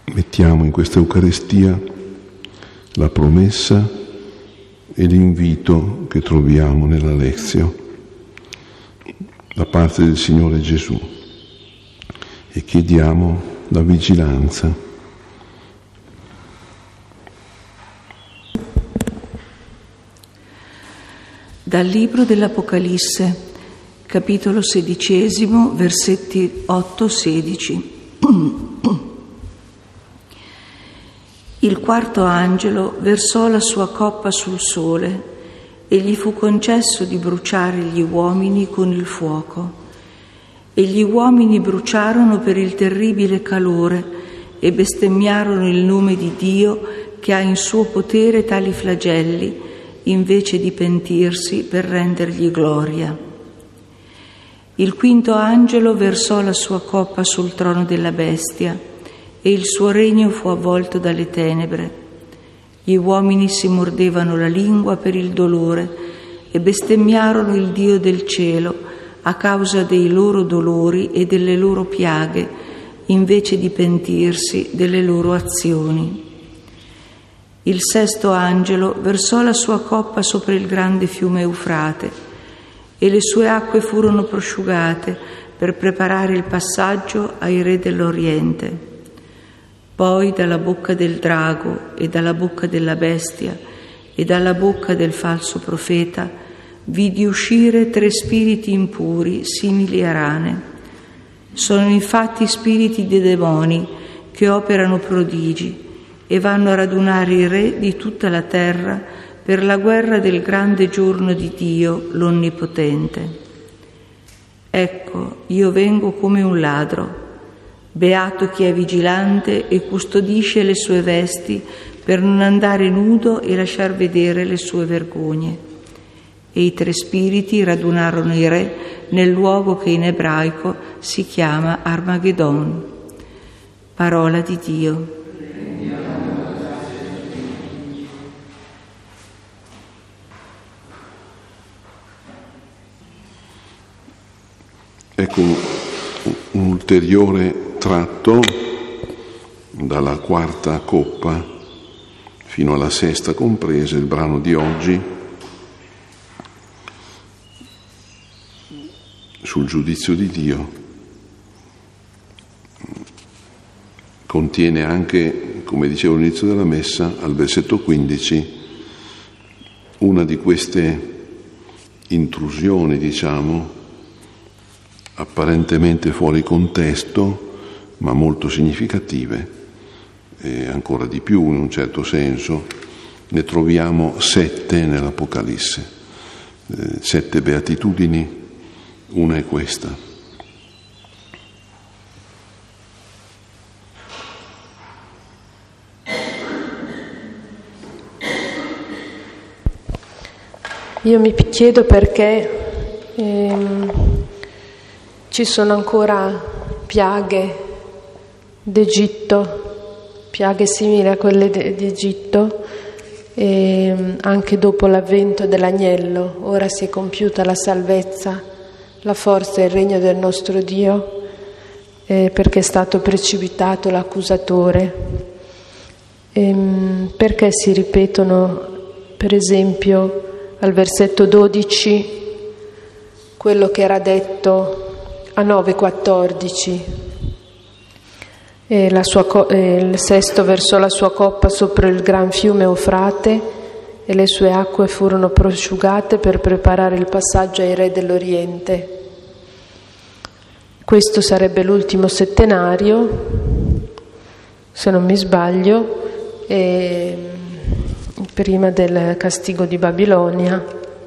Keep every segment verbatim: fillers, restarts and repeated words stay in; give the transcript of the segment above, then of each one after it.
mettiamo in questa Eucaristia la promessa e l'invito che troviamo nella Lectio da parte del Signore Gesù e chiediamo la vigilanza. Dal libro dell'Apocalisse, capitolo sedicesimo, versetti otto sedici. Il quarto angelo versò la sua coppa sul sole e gli fu concesso di bruciare gli uomini con il fuoco. E gli uomini bruciarono per il terribile calore e bestemmiarono il nome di Dio che ha in suo potere tali flagelli, invece di pentirsi per rendergli gloria. Il quinto angelo versò la sua coppa sul trono della bestia e il suo regno fu avvolto dalle tenebre. Gli uomini si mordevano la lingua per il dolore e bestemmiarono il Dio del cielo a causa dei loro dolori e delle loro piaghe, invece di pentirsi delle loro azioni. Il sesto angelo versò la sua coppa sopra il grande fiume Eufrate e le sue acque furono prosciugate per preparare il passaggio ai re dell'Oriente. Poi dalla bocca del drago e dalla bocca della bestia e dalla bocca del falso profeta vidi uscire tre spiriti impuri simili a rane. Sono infatti spiriti dei demoni che operano prodigi e vanno a radunare i re di tutta la terra per la guerra del grande giorno di Dio l'Onnipotente. Ecco, io vengo come un ladro. Beato chi è vigilante e custodisce le sue vesti per non andare nudo e lasciar vedere le sue vergogne. E i tre spiriti radunarono i re nel luogo che in ebraico si chiama Armageddon. Parola di Dio. Ecco un ulteriore tratto dalla quarta coppa fino alla sesta compresa, il brano di oggi sul giudizio di Dio. Contiene anche, come dicevo all'inizio della messa, al versetto quindici, una di queste intrusioni, diciamo, apparentemente fuori contesto, ma molto significative, e ancora di più in un certo senso. Ne troviamo sette nell'Apocalisse, eh, sette beatitudini, una è questa. Io mi chiedo perché ehm, ci sono ancora piaghe d'Egitto, piaghe simili a quelle d'Egitto, e anche dopo l'avvento dell'agnello. Ora si è compiuta la salvezza, la forza e il regno del nostro Dio, eh, perché è stato precipitato l'accusatore. E, perché si ripetono, per esempio, al versetto dodici, quello che era detto a nove quattordici. E la sua co- e il sesto versò la sua coppa sopra il gran fiume Eufrate e le sue acque furono prosciugate per preparare il passaggio ai re dell'Oriente. Questo sarebbe l'ultimo settenario, se non mi sbaglio, e prima del castigo di Babilonia.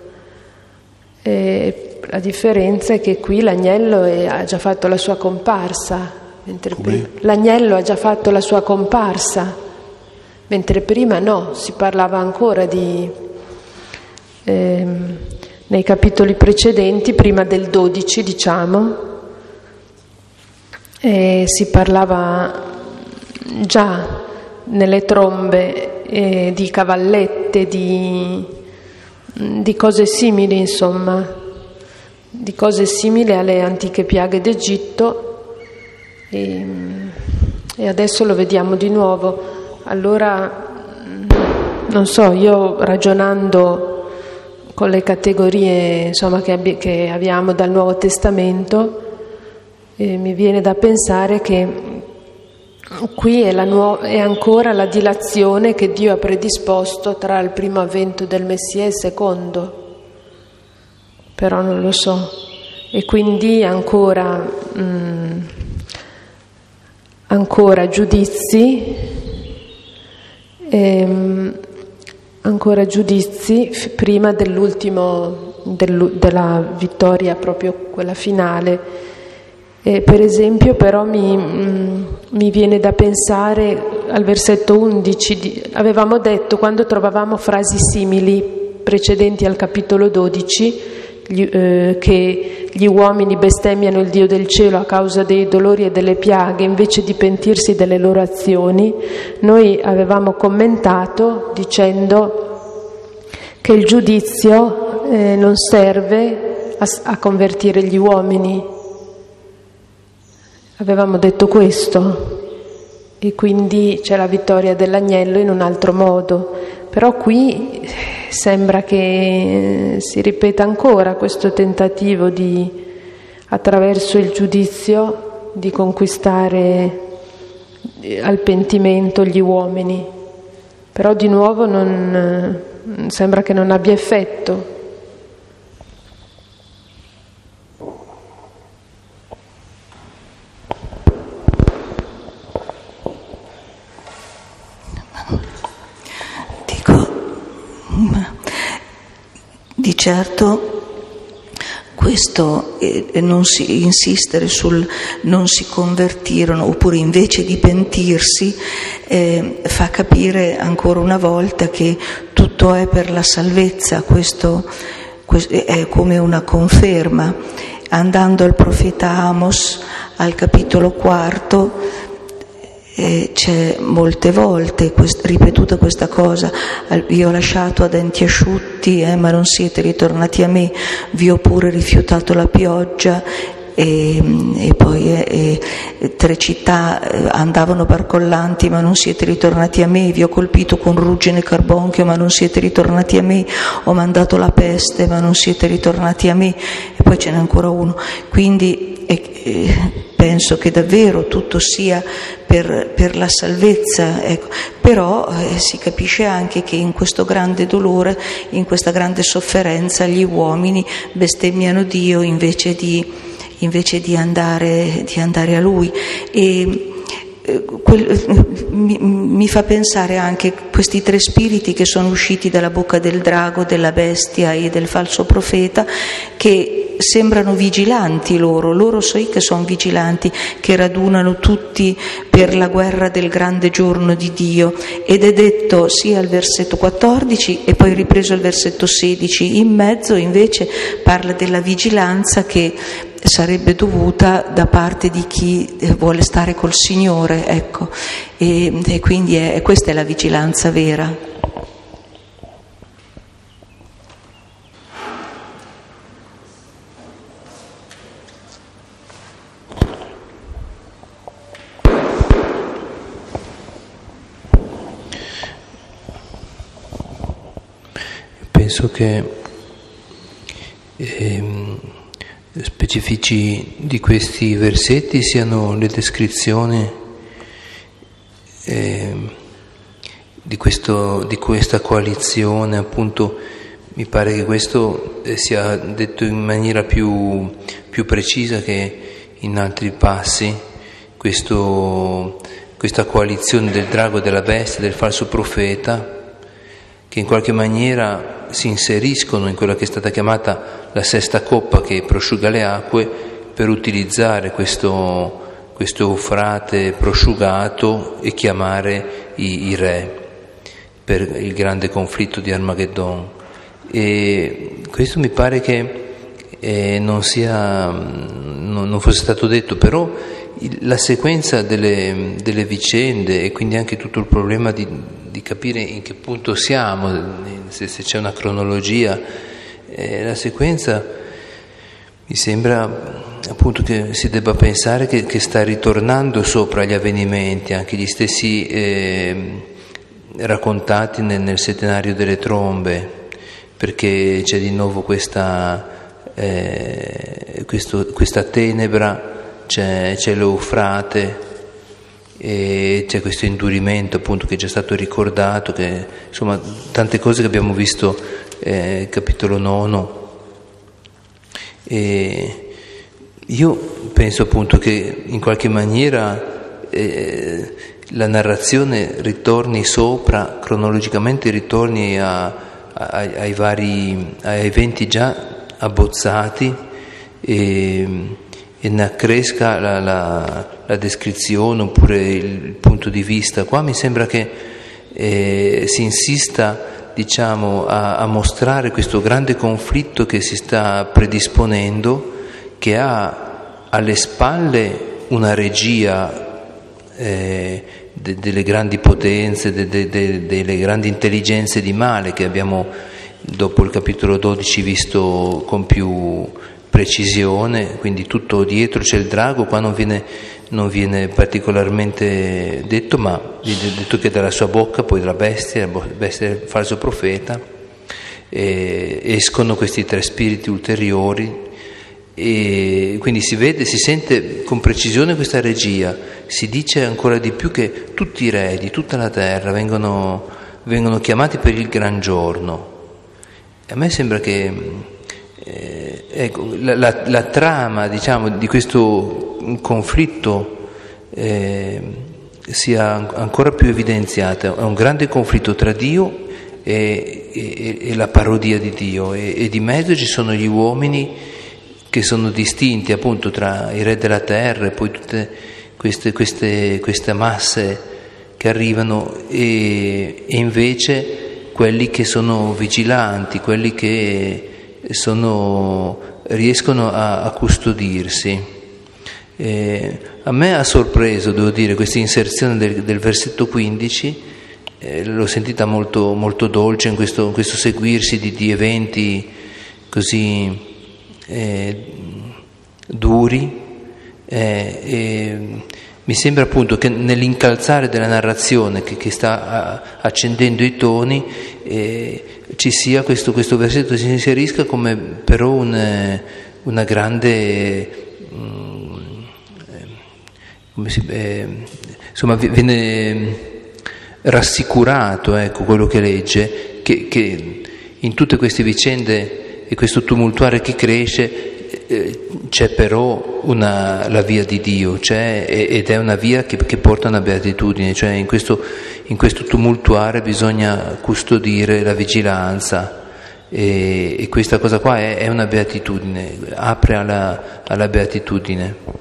E la differenza è che qui l'agnello è, ha già fatto la sua comparsa. Mentre prima, l'agnello ha già fatto la sua comparsa, mentre prima no, si parlava ancora di ehm, nei capitoli precedenti, prima del dodici diciamo, eh, si parlava già nelle trombe eh, di cavallette, di, di cose simili, insomma, di cose simili alle antiche piaghe d'Egitto. E, e adesso lo vediamo di nuovo. Allora, non so, io ragionando con le categorie insomma, che, abbi- che abbiamo dal Nuovo Testamento, eh, mi viene da pensare che qui è, la nuo- è ancora la dilazione che Dio ha predisposto tra il primo avvento del Messia e il secondo, però non lo so. E quindi ancora, mh, ancora giudizi, ehm, ancora giudizi f- prima dell'ultimo, del, della vittoria proprio quella finale. E per esempio però mi, mh, mi viene da pensare al versetto undici, di, avevamo detto quando trovavamo frasi simili precedenti al capitolo dodici, gli, eh, che gli uomini bestemmiano il Dio del cielo a causa dei dolori e delle piaghe invece di pentirsi delle loro azioni. Noi avevamo commentato dicendo che il giudizio eh, non serve a, a convertire gli uomini. Avevamo detto questo, e quindi c'è la vittoria dell'agnello in un altro modo, però qui sembra che si ripeta ancora questo tentativo di, attraverso il giudizio, di conquistare al pentimento gli uomini, però di nuovo non, sembra che non abbia effetto. Di certo questo eh, non si insistere sul non si convertirono oppure invece di pentirsi eh, fa capire ancora una volta che tutto è per la salvezza. Questo, questo è come una conferma. Andando al profeta Amos al capitolo quarto Eh, c'è molte volte quest- ripetuta questa cosa: vi ho lasciato a denti asciutti eh, ma non siete ritornati a me, vi ho pure rifiutato la pioggia. E, e poi eh, eh, tre città eh, andavano barcollanti ma non siete ritornati a me, vi ho colpito con ruggine e carbonchio ma non siete ritornati a me, ho mandato la peste ma non siete ritornati a me. E poi ce n'è ancora uno. Quindi eh, eh, penso che davvero tutto sia per, per la salvezza, ecco. Però eh, si capisce anche che in questo grande dolore, in questa grande sofferenza, gli uomini bestemmiano Dio invece di invece di andare, di andare a Lui. E eh, quel, mi, mi fa pensare anche questi tre spiriti che sono usciti dalla bocca del drago, della bestia e del falso profeta, che sembrano vigilanti loro, loro so che sono vigilanti, che radunano tutti per la guerra del grande giorno di Dio. Ed è detto sia al versetto quattordici e poi ripreso al versetto sedici, in mezzo invece parla della vigilanza che sarebbe dovuta da parte di chi vuole stare col Signore, ecco. E, e quindi è, questa è la vigilanza vera. Penso che ehm, specifici di questi versetti siano le descrizioni eh, di, questo, di questa coalizione. Appunto, mi pare che questo sia detto in maniera più, più precisa che in altri passi, questo, questa coalizione del drago, della bestia, del falso profeta, che in qualche maniera si inseriscono in quella che è stata chiamata la sesta coppa che prosciuga le acque, per utilizzare questo, questo Eufrate prosciugato e chiamare i, i re per il grande conflitto di Armageddon. E questo mi pare che eh, non sia non, non fosse stato detto, però il, la sequenza delle, delle vicende e quindi anche tutto il problema di, di capire in che punto siamo, se, se c'è una cronologia, eh, la sequenza mi sembra appunto che si debba pensare che, che sta ritornando sopra gli avvenimenti, anche gli stessi eh, raccontati nel, nel settenario delle trombe, perché c'è di nuovo questa, eh, questo, questa tenebra, c'è, c'è l'Eufrate, e c'è questo indurimento appunto che è già stato ricordato, che insomma tante cose che abbiamo visto eh, capitolo nono. E io penso appunto che in qualche maniera eh, la narrazione ritorni sopra, cronologicamente ritorni a, a, ai vari ai eventi già abbozzati e, e ne accresca la, la, la descrizione oppure il punto di vista. Qua mi sembra che eh, si insista, diciamo, a, a mostrare questo grande conflitto che si sta predisponendo, che ha alle spalle una regia eh, de, delle grandi potenze, de, de, de, delle grandi intelligenze di male che abbiamo dopo il capitolo dodici visto con più precisione, quindi tutto dietro c'è il drago. Qua non viene, non viene particolarmente detto, ma viene detto che dalla sua bocca, poi dalla bestia, la bestia del falso profeta, eh, escono questi tre spiriti ulteriori, e quindi si vede, si sente con precisione questa regia. Si dice ancora di più che tutti i re di tutta la terra vengono, vengono chiamati per il gran giorno. E a me sembra che eh, ecco, la, la, la trama, diciamo, di questo conflitto eh, sia ancora più evidenziata. È un grande conflitto tra Dio e, e, e la parodia di Dio, e, e di mezzo ci sono gli uomini che sono distinti appunto tra i re della terra e poi tutte queste, queste, queste masse che arrivano, e, e invece quelli che sono vigilanti, quelli che sono, riescono a, a custodirsi. Eh, a me ha sorpreso, devo dire, questa inserzione del, del versetto quindici, eh, l'ho sentita molto, molto dolce in questo, in questo seguirsi di, di eventi così Eh, duri, eh, eh, mi sembra appunto che nell'incalzare della narrazione che, che sta a, accendendo i toni eh, ci sia questo, questo versetto, si inserisca come però un, una grande um, come si, eh, insomma viene rassicurato, ecco, quello che legge, che, che in tutte queste vicende e questo tumultuare che cresce eh, c'è però una, la via di Dio, c'è, ed è una via che, che porta a una beatitudine, cioè in questo, in questo tumultuare bisogna custodire la vigilanza, e, e questa cosa qua è, è una beatitudine, apre alla, alla beatitudine.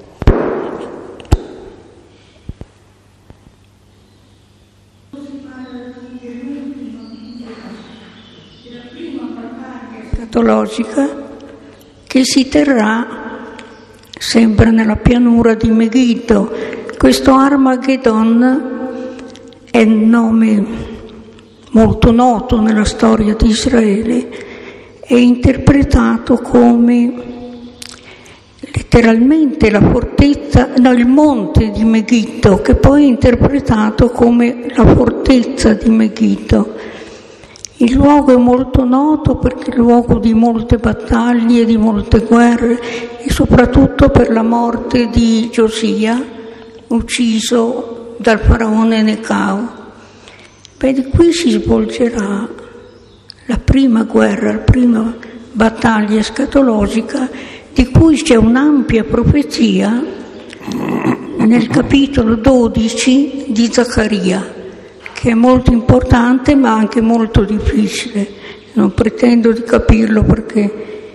Che si terrà sempre nella pianura di Megiddo. Questo Armageddon è un nome molto noto nella storia di Israele, è interpretato come letteralmente la fortezza, no, il monte di Megiddo, che poi è interpretato come la fortezza di Megiddo. Il luogo è molto noto perché è il luogo di molte battaglie, di molte guerre, e soprattutto per la morte di Giosia, ucciso dal faraone Necao. Beh, di qui si svolgerà la prima guerra, la prima battaglia escatologica, di cui c'è un'ampia profezia nel capitolo dodici di Zaccaria, che è molto importante ma anche molto difficile. Non pretendo di capirlo perché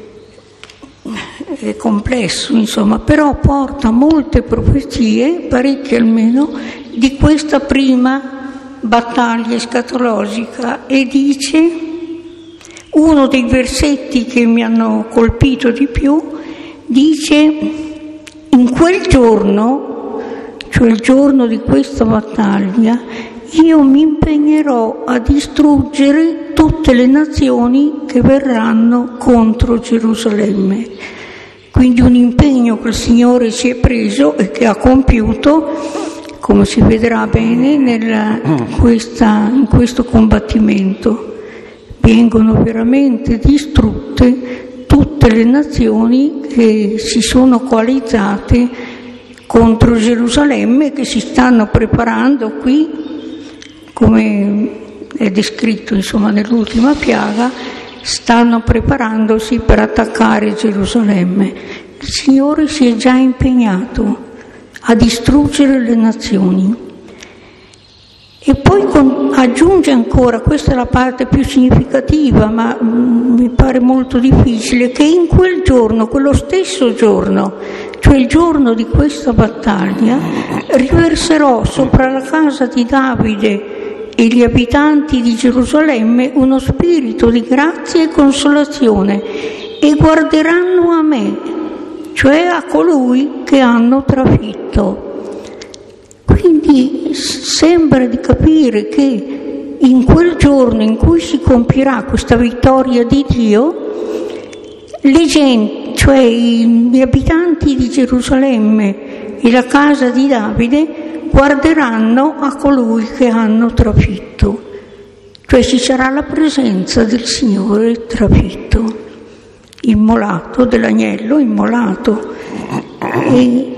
è complesso, insomma, però porta molte profezie, parecchie almeno, di questa prima battaglia escatologica, e dice, uno dei versetti che mi hanno colpito di più, dice: in quel giorno, cioè il giorno di questa battaglia, io mi impegnerò a distruggere tutte le nazioni che verranno contro Gerusalemme. Quindi un impegno che il Signore si è preso e che ha compiuto, come si vedrà bene nella, questa, in questo combattimento. Vengono veramente distrutte tutte le nazioni che si sono coalizzate contro Gerusalemme, che si stanno preparando qui, come è descritto insomma nell'ultima piaga, stanno preparandosi per attaccare Gerusalemme. Il Signore si è già impegnato a distruggere le nazioni. E poi con, aggiunge ancora, questa è la parte più significativa, ma mh, mi pare molto difficile, che in quel giorno, quello stesso giorno, cioè il giorno di questa battaglia, riverserò sopra la casa di Davide e gli abitanti di Gerusalemme uno spirito di grazia e consolazione, e guarderanno a me, cioè a colui che hanno trafitto. Quindi sembra di capire che in quel giorno in cui si compirà questa vittoria di Dio, le gente, cioè gli abitanti di Gerusalemme e la casa di Davide, guarderanno a colui che hanno trafitto. Cioè ci sarà la presenza del Signore trafitto, immolato, dell'agnello immolato. E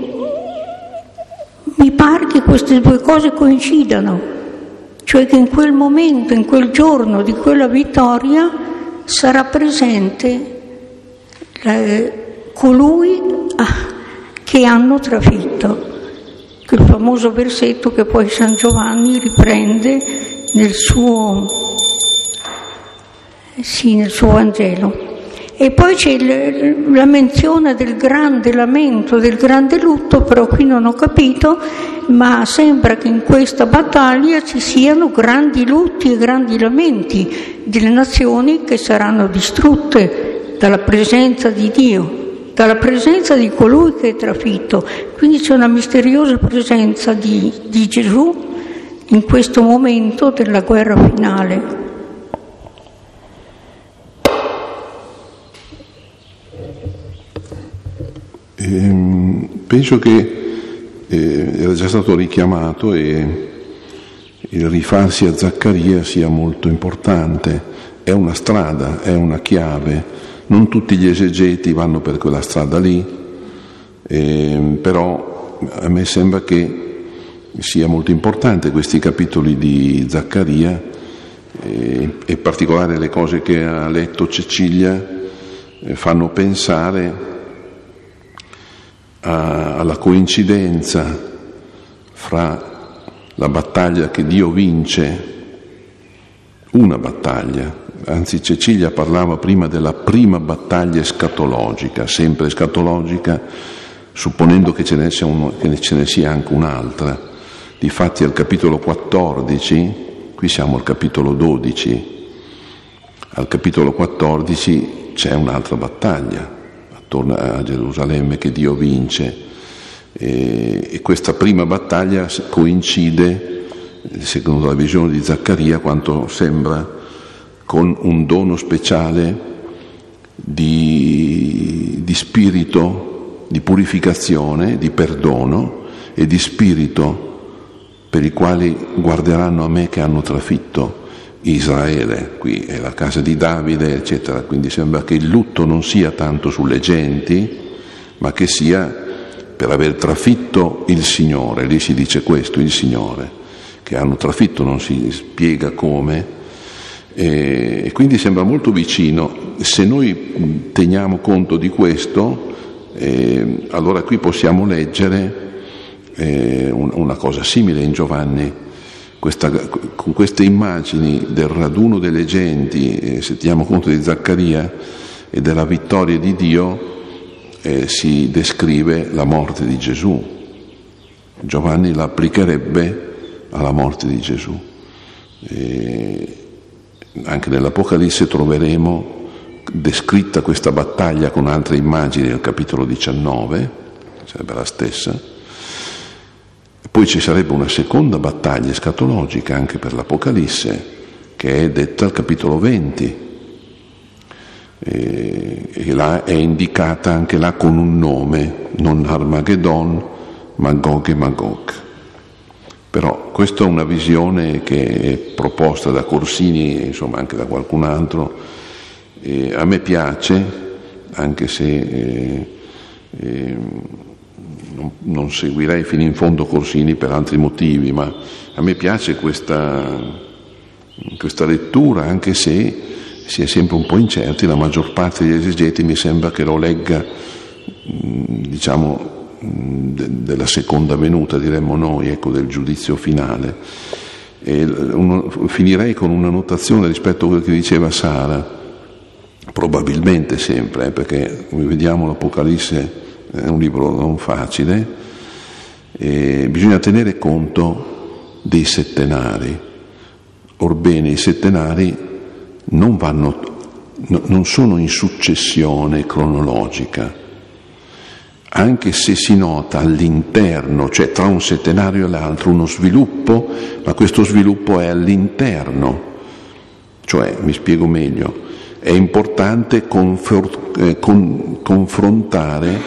mi pare che queste due cose coincidano, cioè che in quel momento, in quel giorno di quella vittoria, sarà presente eh, colui ah, che hanno trafitto. Quel famoso versetto che poi San Giovanni riprende nel suo, sì, nel suo Vangelo. E poi c'è la menzione del grande lamento, del grande lutto, però qui non ho capito, ma sembra che in questa battaglia ci siano grandi lutti e grandi lamenti delle nazioni che saranno distrutte dalla presenza di Dio, dalla presenza di colui che è trafitto. Quindi c'è una misteriosa presenza di, di Gesù in questo momento della guerra finale. Penso che eh, era già stato richiamato e il rifarsi a Zaccaria sia molto importante. È una strada, è una chiave. Non tutti gli esegeti vanno per quella strada lì, eh, però a me sembra che sia molto importante questi capitoli di Zaccaria, eh, e in particolare le cose che ha letto Cecilia eh, fanno pensare alla coincidenza fra la battaglia che Dio vince, una battaglia, anzi Cecilia parlava prima della prima battaglia escatologica, sempre escatologica, supponendo che ce ne sia, uno, che ce ne sia anche un'altra. Difatti al capitolo quattordici, qui siamo al capitolo dodici, al capitolo quattordici c'è un'altra battaglia attorno a Gerusalemme che Dio vince, e, e questa prima battaglia coincide, secondo la visione di Zaccaria, quanto sembra, con un dono speciale di, di spirito, di purificazione, di perdono e di spirito per i quali guarderanno a me che hanno trafitto Israele, qui è la casa di Davide, eccetera. Quindi sembra che il lutto non sia tanto sulle genti, ma che sia per aver trafitto il Signore. Lì si dice questo, il Signore, che hanno trafitto, non si spiega come, e quindi sembra molto vicino. Se noi teniamo conto di questo, eh, allora qui possiamo leggere eh, una cosa simile in Giovanni. Questa, con queste immagini del raduno delle genti, eh, se teniamo conto di Zaccaria e della vittoria di Dio, eh, si descrive la morte di Gesù. Giovanni la applicherebbe alla morte di Gesù. E anche nell'Apocalisse troveremo descritta questa battaglia con altre immagini nel capitolo diciannove, sarebbe la stessa. Poi ci sarebbe una seconda battaglia escatologica anche per l'Apocalisse, che è detta al capitolo venti, e, e là è indicata anche là con un nome, non Armageddon, ma Gog e Magog. Però questa è una visione che è proposta da Corsini e insomma anche da qualcun altro, e a me piace, anche se eh, eh, non, non seguirei fino in fondo Corsini per altri motivi, ma a me piace questa, questa lettura, anche se si è sempre un po' incerti. La maggior parte degli esegeti mi sembra che lo legga, diciamo, de, della seconda venuta, diremmo noi, ecco, del giudizio finale. E uno, finirei con una notazione rispetto a quello che diceva Sara, probabilmente sempre, eh, perché come vediamo l'Apocalisse è un libro non facile, e bisogna tenere conto dei settenari. Orbene, i settenari non vanno, no, non sono in successione cronologica, anche se si nota all'interno, cioè tra un settenario e l'altro, uno sviluppo, ma questo sviluppo è all'interno. Cioè, mi spiego meglio, è importante confor- eh, con, confrontare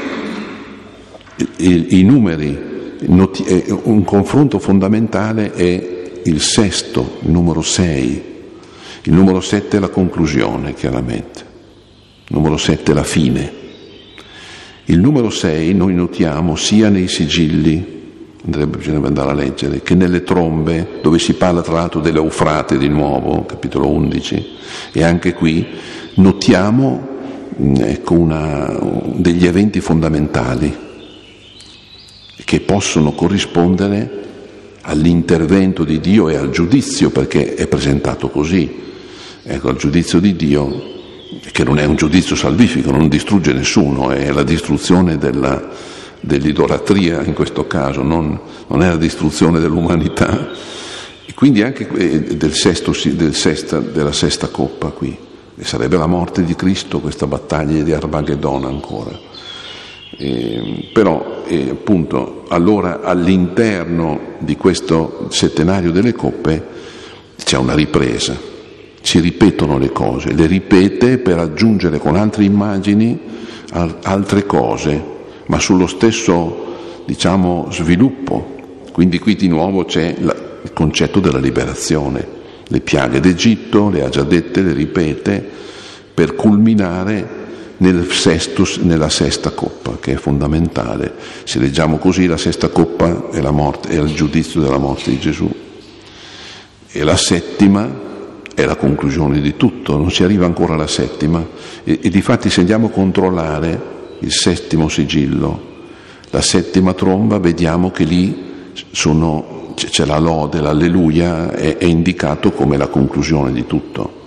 i, i numeri. Noti- eh, un confronto fondamentale è il sesto, il numero sei. Il numero sette è la conclusione, chiaramente. Il numero sette è la fine. Il numero sei noi notiamo sia nei sigilli, andrebbe, bisognerebbe andare a leggere, che nelle trombe, dove si parla tra l'altro dell'Eufrate di nuovo, capitolo undici, e anche qui notiamo ecco, una, degli eventi fondamentali che possono corrispondere all'intervento di Dio e al giudizio, perché è presentato così. Ecco, al giudizio di Dio, che non è un giudizio salvifico, non distrugge nessuno, è la distruzione della, dell'idolatria in questo caso, non, non è la distruzione dell'umanità. E quindi anche del sesto, del sesta, della sesta coppa qui, e sarebbe la morte di Cristo, questa battaglia di Armageddon ancora. Eh, però eh, appunto allora all'interno di questo settenario delle coppe c'è una ripresa, si ripetono le cose, le ripete per aggiungere con altre immagini altre cose, ma sullo stesso, diciamo, sviluppo. Quindi qui di nuovo c'è la, il concetto della liberazione. Le piaghe d'Egitto le ha già dette, le ripete per culminare nel sesto, nella sesta coppa, che è fondamentale. Se leggiamo così, la sesta coppa è la morte, è il giudizio della morte di Gesù, e la settima è la conclusione di tutto. Non si arriva ancora alla settima, e, e difatti se andiamo a controllare il settimo sigillo, la settima tromba, vediamo che lì sono, c'è la lode, l'alleluia, è, è indicato come la conclusione di tutto.